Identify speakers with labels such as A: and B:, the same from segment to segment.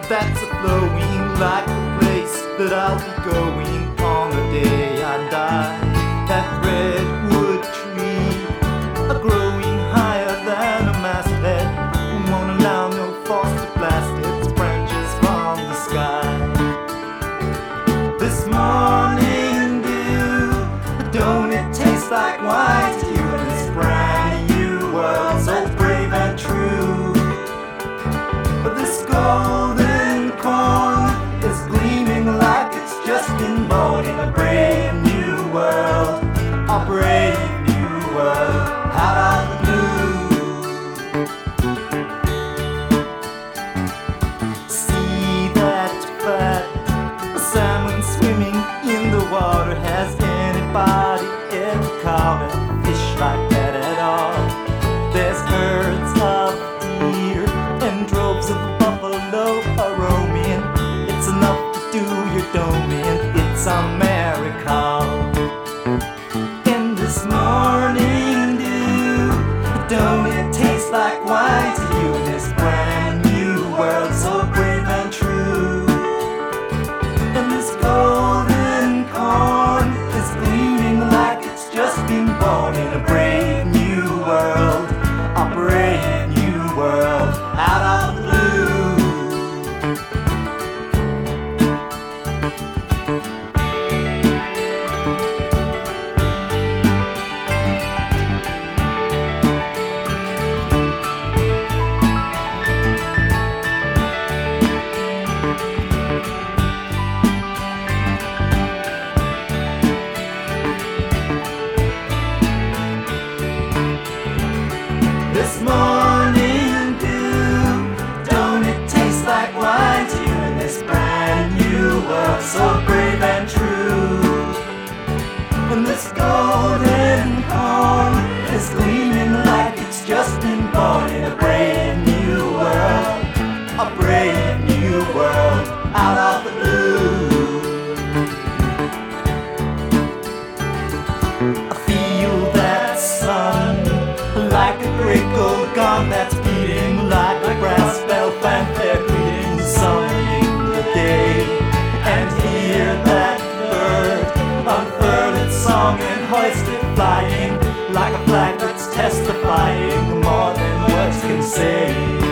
A: that's flowing like the place that I'll be going on the day I die. That redwood tree, a growing higher than a masthead, won't allow no force to blast its branches from the sky. This morning dew, don't it taste like wine to you in this brand new world, so brave and true? But this golden corn is gleaming like it's just been born in a brave new world, a brave new world out of the blue. See that fat salmon swimming in the water. Has anybody ever caught a fish like that at all? There's herds of deer and droves of buffalo are roaming. It's enough to do your dome in. It's a miracle. In this morning dew, don't it taste like wine to you in this brand new world, so brave and true? And this golden corn is gleaming like it's just been born in a brave new world, a brave new world out of the blue. This morning dew, don't it taste like wine to you in this brand new world, so brave and true? And this golden corn is gleaming like it's just been born in a brave new world, a brave new world out of the blue. I feel that sun like a great gold gun that's beating like a brass bell, fanfare greeting summoning the day. And hear that bird unfurl its song and hoist it flying like a flag that's testifying more than words can say.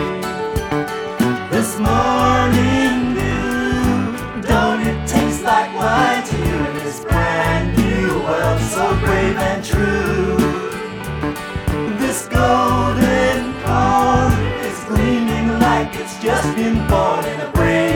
A: This morning dew, don't it taste like wine to you in this brand new world, so brave and true? This golden corn is gleaming like it's just been born in a brave